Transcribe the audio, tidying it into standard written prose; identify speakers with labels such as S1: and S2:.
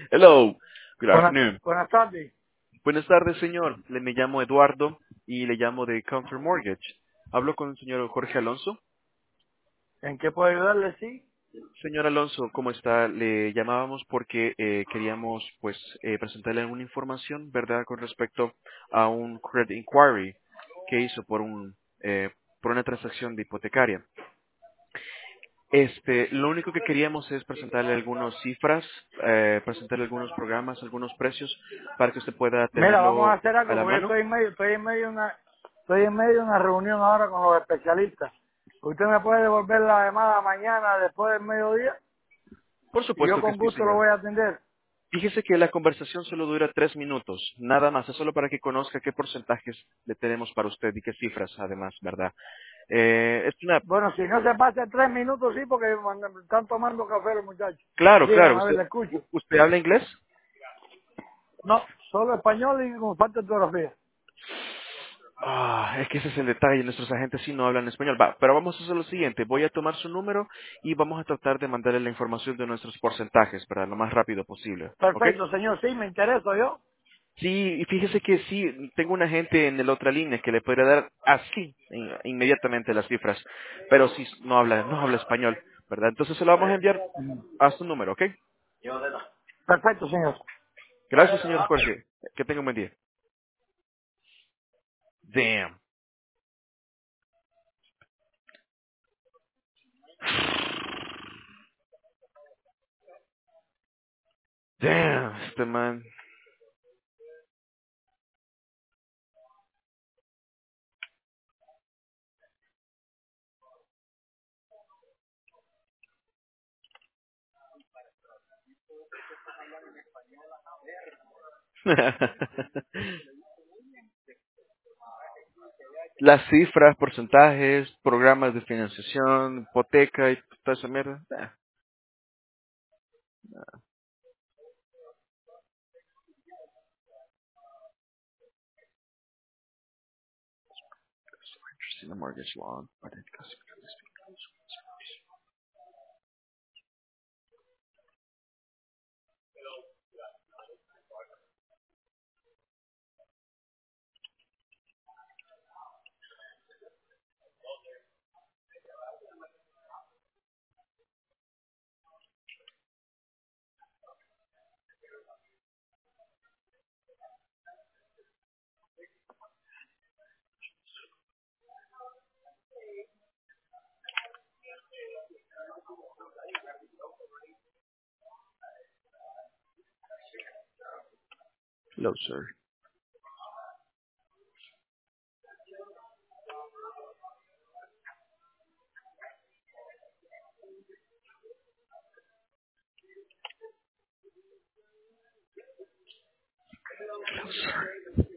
S1: Hello. Good afternoon.
S2: Buenas tardes.
S1: Buenas tardes, señor. Me llamo Eduardo y le llamo de Counter Mortgage. Hablo con el señor Jorge Alonso.
S2: ¿En qué puedo ayudarle? Sí.
S1: Señor Alonso, ¿cómo está? Le llamábamos porque queríamos, pues, presentarle alguna información, ¿verdad?, con respecto a un credit inquiry que hizo por una transacción de hipotecaria. Lo único que queríamos es presentarle algunas cifras, presentarle algunos programas, algunos precios, para que usted pueda
S2: Mira, vamos a
S1: tenerlo
S2: hacer
S1: a
S2: algo
S1: la
S2: porque yo
S1: mano.
S2: estoy en medio de una reunión ahora con los especialistas. ¿Usted me puede devolver la llamada mañana después del mediodía?
S1: Por
S2: Y yo
S1: supuesto que
S2: con
S1: sí,
S2: gusto lo
S1: señor.
S2: voy a atender.
S1: Fíjese que la conversación solo dura 3 minutos, nada más, es solo para que conozca qué porcentajes le tenemos para usted y qué cifras, además, ¿verdad? Es una...
S2: Bueno, si no se pasa 3 minutos, sí, porque están tomando café los muchachos.
S1: Claro, claro,
S2: Dígame, a ver, le escucho.
S1: ¿usted habla inglés?
S2: No, solo español y con falta de ortografía.
S1: Es que ese es el detalle, nuestros agentes sí no hablan español. Va, pero vamos a hacer lo siguiente, voy a tomar su número y vamos a tratar de mandarle la información de nuestros porcentajes, para lo más rápido posible, ¿ok?
S2: Perfecto, señor, sí, me intereso yo.
S1: Sí, y fíjese que sí, tengo un agente en la otra línea que le podría dar así, inmediatamente las cifras, pero sí no habla español, ¿verdad? Entonces se lo vamos a enviar a su número, ¿ok?
S2: Perfecto, señor.
S1: Gracias, señor Jorge. Que tenga un buen día. Damn. Damn, este man. Las cifras, porcentajes, programas de financiación, hipoteca y toda esa mierda. Interesting, the mortgage loan. Hello, sir. Hello, sir.